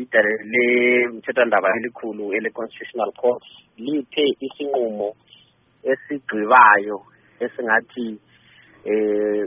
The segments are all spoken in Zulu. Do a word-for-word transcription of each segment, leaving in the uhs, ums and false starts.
idale lemthethwandaba elikhulu ele-Constitutional Court liphe isinqumo esigqibayo esingathi eh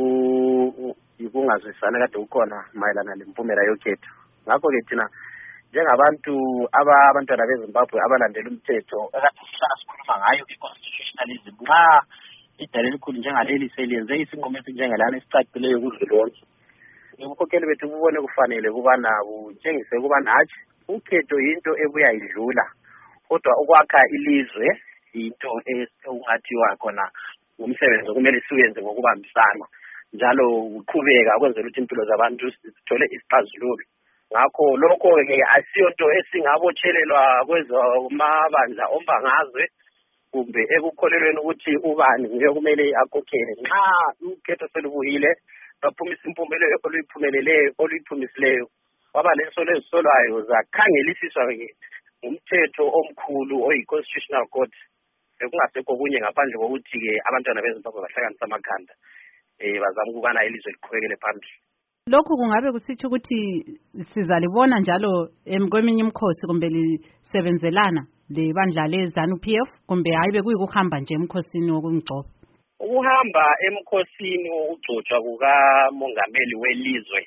yuku yikungazwisana kade ukhona mayelana lempumela yokhetho. Ngakho ke thina njengabantu abantwana beZimbabwe abalandela umthetho ekade sihlala sikhuluma ngayo i-constitutionalism, nxa idale elikhulu njengaleli seliyenze isinqumo esinjengalana esicacileyo kuzwelonke, ukhokheli bethu kubone kufanele kubana kutshengise kubana hatshi ukhetho yinto ebuya idlula, kodwa ukwakha ilizwe into ekungathiwa khona umsebenzi okumele siwenze ngokubambisana njalo uqhubeka kwenzela ukuthi impilo zabantu zithole isixazululo. Ngakho lokho ke asiyonto esingabotshelelwa kwezomabandla ombangazwe kumbe ekukholelweni ukuthi ubani nguye kumele akhokhele. Nxa ukhetho selubuyile baphumisa impumelelo oluyiphumeleleyo oluyiphumisileyo waba leso lezisolwayo zakhangelisiswa ke umthetho omkhulu oyi-Constitutional Court, ekungasekho kunye ngaphandle kokuthi ke abantwana beZimbabwe bahlanganisa amakhanda eh bazama ukubana ilizwe liqhubekele phambili. Lokhu kungabe kusitsho ukuthi sizalibona njalo emkweminye imikhosi kumbe lisebenzelana lebandla leZANU P F kumbe hayi bekuyikuhamba nje emkhosini wokungcoba? Ukuhamba emkhosini wokugcotshwa kukamongameli welizwe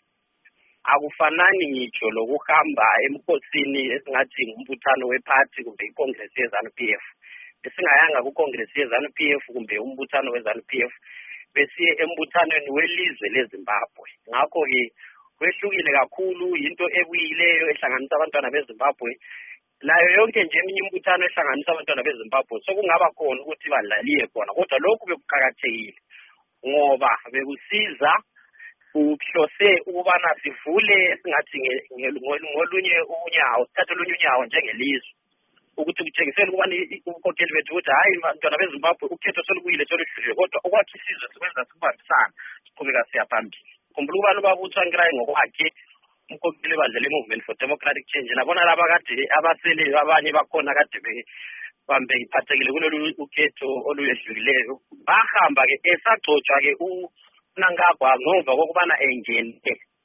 akufanani ngitsho lokuhamba emkhosini esingathi ngumbuthano weparty kumbe iCongress yeZANU P F. Besingayanga kuCongress yeZANU P F kumbe umbuthano weZANU P F, besiye embuthanweni welizwe leZimbabwe. Ngakho ke kwehlukile kakhulu, into ebuyileyo ehlanganisa abantwana beZimbabwe layo yonke nje eminye imbuthano ehlanganisa abantwana beZimbabwe sokungaba khona ukuthi badlaliye khona, kodwa lokhu bekuqhakathekile ngoba bekusiza ukuhlose ukubana sivule esingathi ngolunye unyawo sithathe olunye unyawo njengelizwe ukuthi kutshengisele ukubana ukhokheli bethu ukuthi hayi bantwana beZimbabwe ukhetho solubuyile soluhlule, kodwa okwakhe isizwe sikwenza sikubambisana siqhubeka siya phambili. Khumbula ukubana ubabutha Nkirayi ngokwakhe umkhokheli badlala i-Movement for Democratic Change, nabona laba kade abasele abanye bakhona kade bambe iphathekile kulolu ukhetho oluyehlukileyo bahamba ke esagcotshwa ke uNangagwa ngemva kokubana engene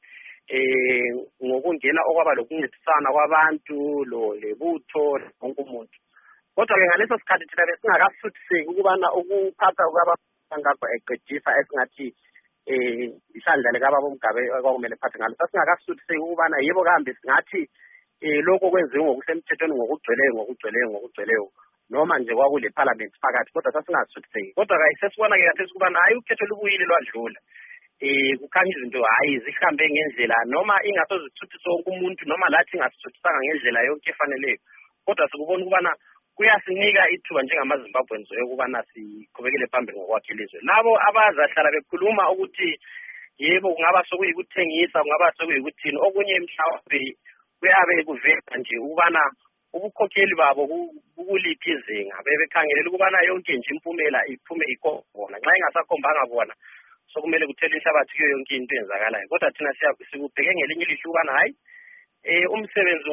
eh ngokungena okwaba lokuncedisana kwabantu lo lebutho lonke umuntu. Kodwa ke ngaleso sikhathi thina besingakasuthiseki ukubana ukuphatha kwabaNangagwa eqedisa esingathi eh isandla lekababa uMgabe kwakumele phathe ngalo sasingakasuthiseki ukubana yebo kambe singathi eh lokho kwenziwe ngokusemthethweni ngokugcweleyo ngokugcweleyo ngokugcweleyo noma nje kwakule parliament phakathi, kodwa sasingasuthiseki. Kodwa ke sesibona ke kathesi ukubana hayi ukhetho lubuyile lwadlula, eh kukhanya izinto hayi zihambe ngendlela noma ingasozithuthisa wonke umuntu noma lathi ingasithuthisa ngendlela yonke efaneleyo, kodwa sikubona ukubana kuyasinika ithuba njengamaZimbabweans ukubana siqhubekele phambili ngokwakhe ilizwe. Labo abazahlala bekhuluma ukuthi yebo kungaba sokuyikuthengisa kungaba sokuyikuthini okunye mhlawumbe kuyabe kuveza nje ukubana ubukhokheli babo kuliphi izinga, bebekhangelela ukubana yonke nje impumela iphume ikona nxa ingasakhombanga bona sokumele kuthele inhlabathi kuyo yonke into eyenzakalayo. Kodwa thina sikubheke ngelinye ilihlo ukubana hayi eh umsebenzi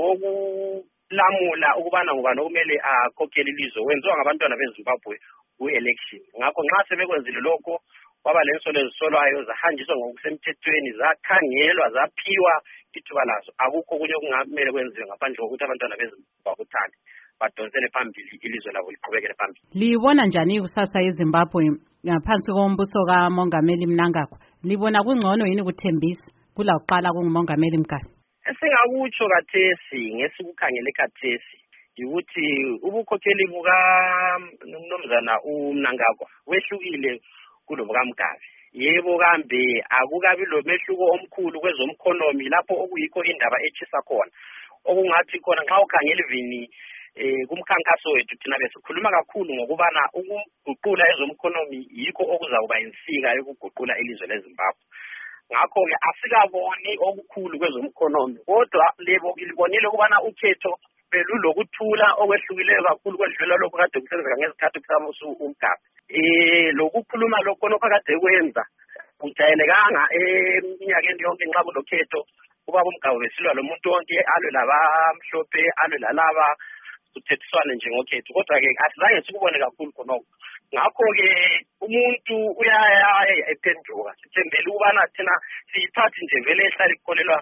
wokulamula ukubana ngubani okumele akhokhele ilizwe wenziwa ngabantwana beZimbabwe ku-election. Ngakho nxa sebekwenzile lokho kwaba lensolo ezisolwayo zahanjiswa ngokusemthethweni zakhangelwa zaphiwa ithuba lazo, akukho kunye okungamele kwenziwe ngaphandle kokuthi abantwana beZimbabwe uthande badonsele phambili ilizwe labo liqhubekele phambili. Libona njani ikusasa yeZimbabwe ngaphansi kombuso kaMongameli Mnangagwa? Libona kungcono yini ukuthembisa kula kuqala kunguMongameli Mgabe? Esingakutsho kathesi ngesikukhangele kathesi ukuthi ubukhokheli buka nomnumzana uMnangagwa wehlukile kulobuka Mgabe. Yebo kambe akukabi lo mehluko omkhulu kwezomkhonomi lapho okuyikho indaba etshisa khona, okungathi khona nxa ukhangela ivini eh kumkhankaso wethu thina besikhuluma kakhulu ngokubana ukuguqula ezomkhonomi yikho okuzakuba insika yokuguqula ilizwe leZimbabwe. Ngakho ke asikaboni okukhulu kwezomkhonomi, kodwa lebo ilibonile ukubana ukhetho belulokuthula okwehlukileyo kakhulu kwedlula lokho kade kusenzeka ngezikhathi kusamusu uMgabe. Eh lokukhuluma lokho nokade kwenza kujayelekanga eminyakeni yonke nxa kulokhetho ubaba uMgabe besilwa lo muntu wonke alwe labamhlophe alwe lalaba kuthethiswane nje ngokhetho, kodwa ke asizange sikubone kakhulu khonoko. Ngakho ke umuntu uyaya ephenduka sithembele ukubana thina siyiphathi nje vele ehlala ikholelwa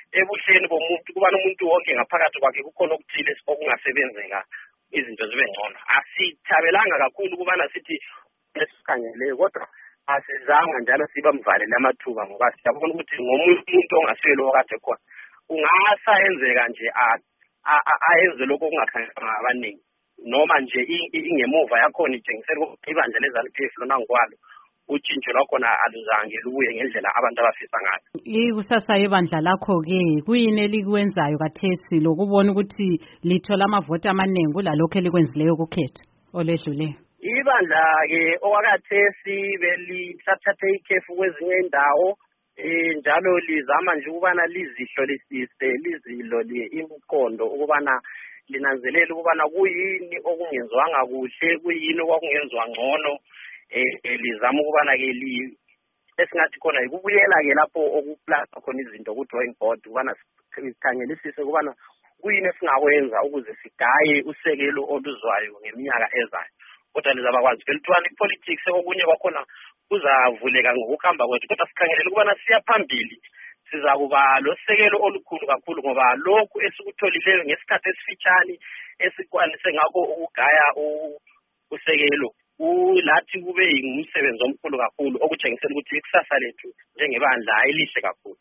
ebuhleni bomuntu kuba nomuntu wonke ngaphakathi kwakhe kukhona okuthile okungasebenzeka izinto zibe ngcono. Asithabelanga kakhulu kubana sithi esikhangeleyo kodwa asizanga njalo siba mvalele amathuba ngoba siyabona ukuthi ngomuntu umuntu ongaswele okade khona kungasayenzeka nje ayenze lokho okungakhangelanga abaningi noma nje ingemuva yakhona itshengisela ukuthi ibandla leZANU-P F lona ngokwalo utshintsho lwakhona aluzange lubuye ngendlela abantu abafisa ngayo. Ikusasa yebandla lakho-ke kuyini elikwenzayo kathesi lokubona ukuthi lithola amavoti amaningi kulalokho elikwenzileyo kukhetho oledluleyo? Ibandla-ke okwakathesi belithathathe ikhefu kwezinye indawo eh njalo lizama nje ukubana lizihlolisise lizilole imiqondo ukubana linanzelela ukubana kuyini okungenzwanga kuhle kuyini okungenzwa ngcono eh lizama ukubana ke li esingathi khona ikubuyela ke lapho okuplasa khona izinto ku drawing board ukubana sikhangelisise ukubana kuyini esingakwenza ukuze sigaye usekelo oluzwayo ngeminyaka ezayo. Kodwa lizaba kwazi velithwana ipolitics okunye kwakhona kuzavuleka ngokuhamba kwethu kodwa sikhangelela ukubana siya phambili siza kuba losekelo olukhulu kakhulu ngoba lokhu esikutholileyo ngesikhathi esifitshane esikwanise ngakho ukugaya usekelo ulathi kube ngumsebenzi omkhulu kakhulu okutshengisela ukuthi ikusasa lethu njengebandla ayilihle kakhulu.